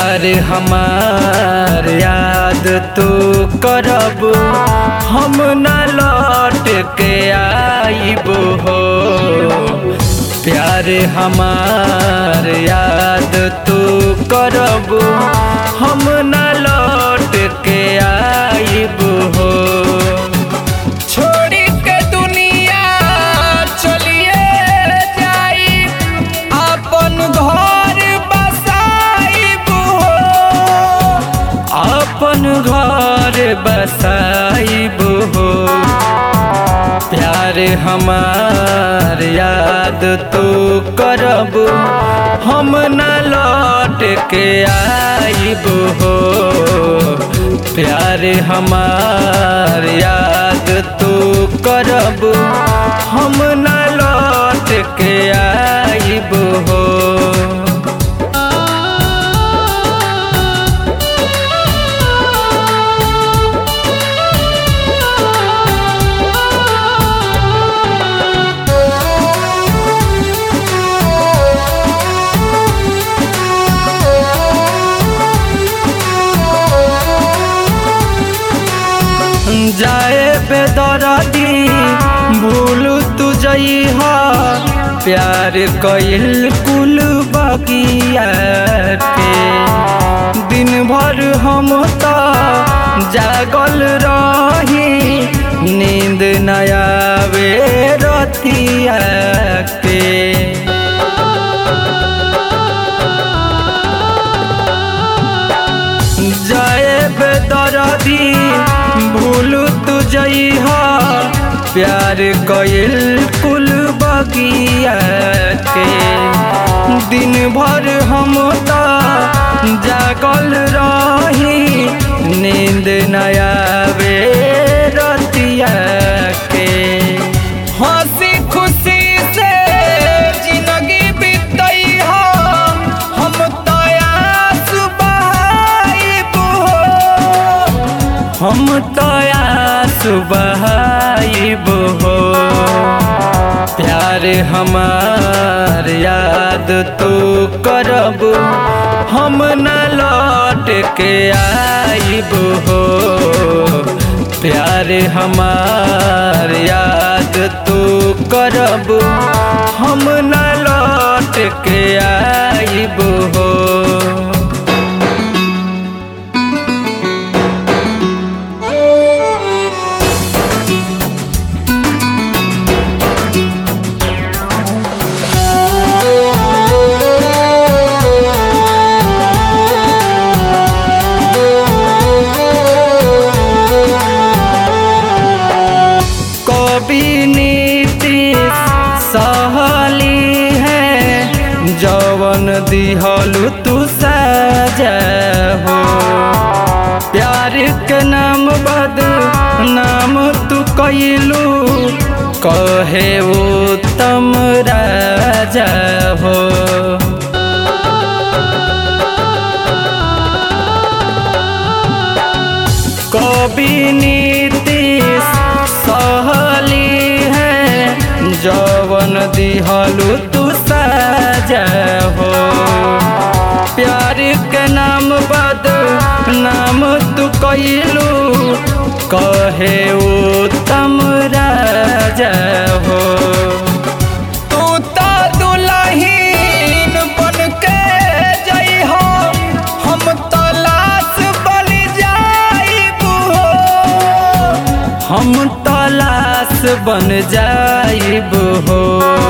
प्यार हमार याद तू करब हम न लौट के आइब हो। प्यार हमार याद तू करब हम न लौट के आइब हो। छोड़ी के दुनिया चलिए जाई अपन घर बसाइब हो। अपन घर बसाइब हो। प्यार हमार याद तू करब हम न लौट के आइब हो। प्यार हमार याद तू करब हम न लौट के आइब हो। जाए बेदर्दी भूल तू जइहा प्यार कइल कुल बगिया के। दिन भर हम तो जागल रही नींद न आवे रतिया के। जाए बेदर्दी भूल तू जइहा प्यार कइल कुल बगिया के। दिन भर हम तो जागल रही नींद न आवे रतिया के। हंसी खुशी से जिंदगी बितइहा हम तो आस बहाइब हो। हम तो आस बहाइब हो। प्यार हमार याद तू करब हम न लौट के आइब हो। प्यार हमार याद तू करब हम न लौट के आइब हो। सहली है जवन दिहलु तू सजा हो। प्यार के नाम बदनाम तू कइलू कहे उत्तम राजा हो। कवि नीतीश सहली जवन दिहलु तू सजा हो। प्यार के नाम बदनाम तू कइलू कहे उत्तम राजा हो। तू तो दुल्हन बन के जइहो हम तो लाश बन जाइब हो। हम तो लाश बन जाइब हो।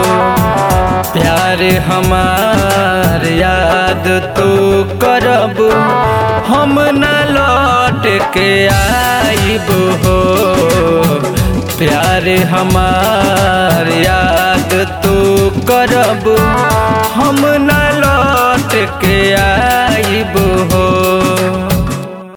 प्यार हमार याद तू करब हम न लौट के आइब हो। प्यार हमार याद तू करब हम न लौट के आइब हो।